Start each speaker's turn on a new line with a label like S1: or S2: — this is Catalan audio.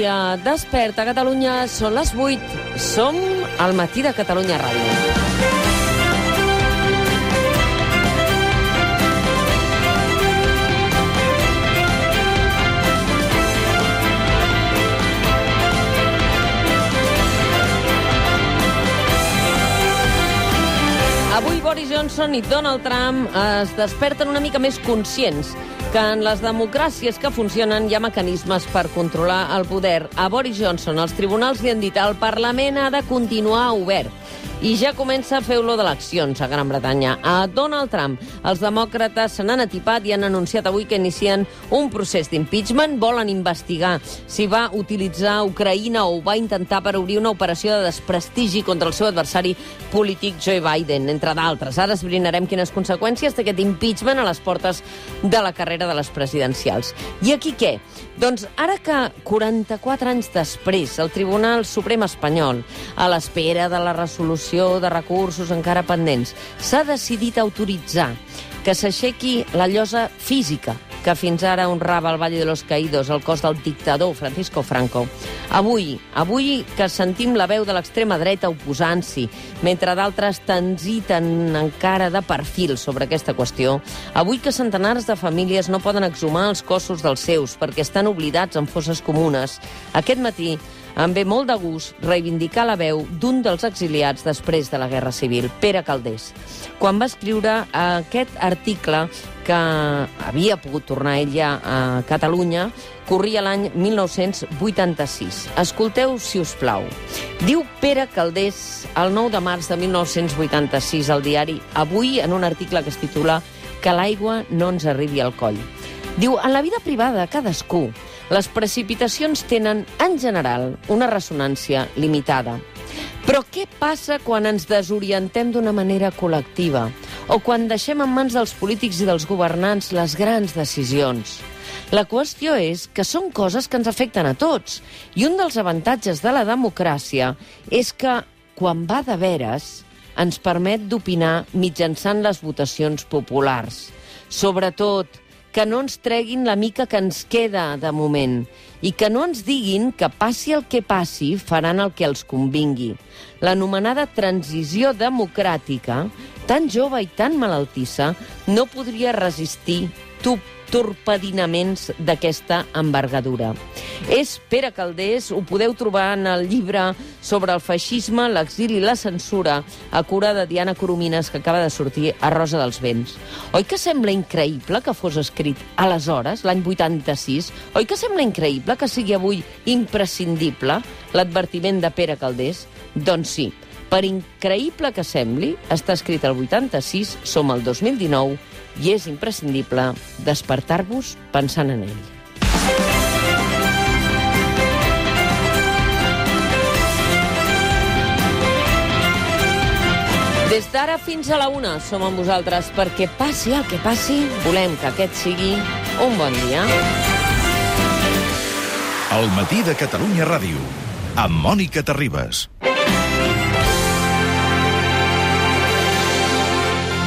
S1: dia. Desperta, Catalunya, són les 8. Som al Matí de Catalunya Ràdio. Avui Boris Johnson i Donald Trump es desperten una mica més conscients que en les democràcies que funcionen hi ha mecanismes per controlar el poder. A Boris Johnson els tribunals li han dit que el Parlament ha de continuar obert i ja comença a fer olor d'eleccions a Gran Bretanya. A Donald Trump els demòcrates se n'han atipat i han anunciat avui que inicien un procés d'impeachment. Volen investigar si va utilitzar Ucraïna o va intentar per obrir una operació de desprestigi contra el seu adversari polític Joe Biden, entre d'altres. Ara esbrinarem quines conseqüències té aquest impeachment a les portes de la carrera de les presidencials. I aquí què? Doncs ara que 44 anys després el Tribunal Suprem espanyol, a l'espera de la resolució de recursos encara pendents, s'ha decidit autoritzar que s'aixequi la llosa física que fins ara honrava el Valle de los Caídos, el cos del dictador Francisco Franco. Avui que sentim la veu de l'extrema dreta oposant-s'hi, mentre d'altres transiten encara de perfil sobre aquesta qüestió, avui que centenars de famílies no poden exhumar els cossos dels seus perquè estan oblidats en fosses comunes, aquest matí em ve molt de gust reivindicar la veu d'un dels exiliats després de la Guerra Civil, Pere Calders. Quan va escriure aquest article que havia pogut tornar ell ja a Catalunya, corria l'any 1986. Escolteu, si us plau. Diu Pere Calders el 9 de març de 1986 al diari Avui, en un article que es titula Que l'aigua no ens arribi al coll. Diu, en la vida privada, cadascú, les precipitacions tenen, en general, una ressonància limitada. Però què passa quan ens desorientem d'una manera col·lectiva? O quan deixem en mans dels polítics i dels governants les grans decisions? La qüestió és que són coses que ens afecten a tots. I un dels avantatges de la democràcia és que, quan va de veres, ens permet d'opinar mitjançant les votacions populars. Sobretot, que no ens treguin la mica que ens queda de moment i que no ens diguin que passi el que passi faran el que els convingui. L'anomenada transició democràtica, tan jove i tan malaltissa, no podria resistir torpedinaments d'aquesta envergadura. És Pere Calders, ho podeu trobar en el llibre sobre el feixisme, l'exili i la censura, a cura de Diana Coromines, que acaba de sortir a Rosa dels Vents. Oi que sembla increïble que fos escrit aleshores, l'any 86? Oi que sembla increïble que sigui avui imprescindible l'advertiment de Pere Calders? Doncs sí, per increïble que sembli, està escrit el 86, som al 2019, i és imprescindible despertar-vos pensant en ell. Des d'ara fins a la 1 som amb vosaltres perquè passi el que passi, volem que aquest sigui un bon dia.
S2: El Matí de Catalunya Ràdio, amb Mònica Terribas.